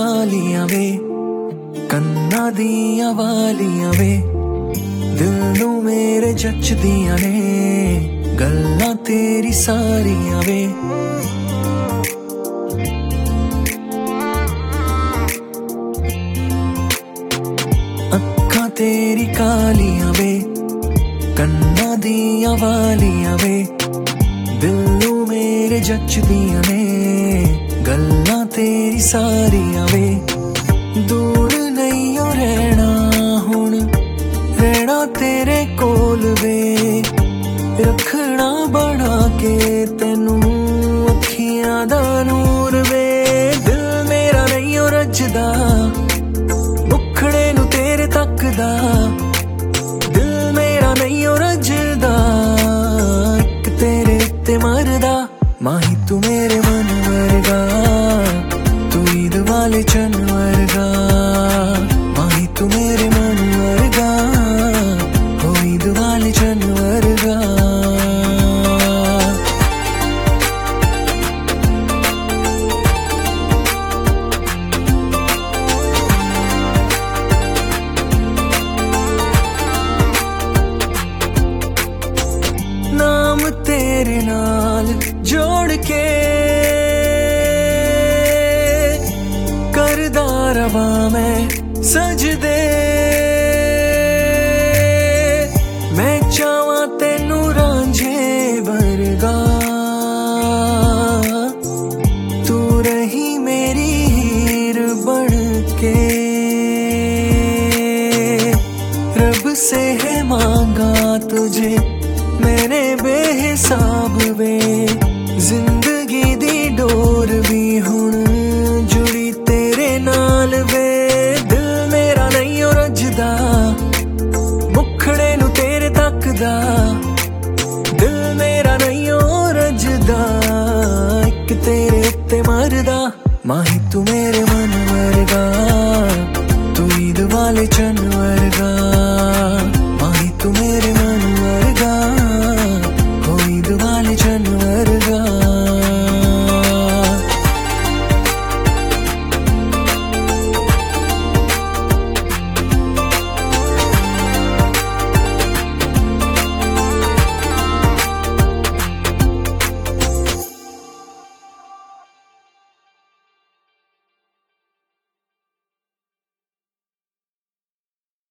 लालियां वे कन्ना दियां वालियां वे दिल नू मेरे जचदियां ने गल्लां तेरी सारियां वे। अक्खां तेरी कालियां वे कन्ना दियां वालियां वे दिल नू मेरे जचदियां ने गल्लां तेरी सारियां वे। दूर नहीं हो रहना हुण रहना तेरे कोल वे रखना बना के तेनू अखियां दा नूर वे। दिल मेरा नहीं हो रजदा मुखड़े नू तेरे तकदा दिल मेरा नहीं हो रजदा इक तेरे उत्ते मरदा। माही तू मेरे मन वर्गा तू ईद वाले चन वर्गा माही तू मेरे मन वर्गा हो ईद वाले चन वर्गा। नाम तेरे नाल जोड़ के करदा रवा मैं सजदे मैं चावां तेनू रांझे वर्गा तू रही मेरी हीर बन के। रब से है मांगा तुझे मैंने बेहिसाब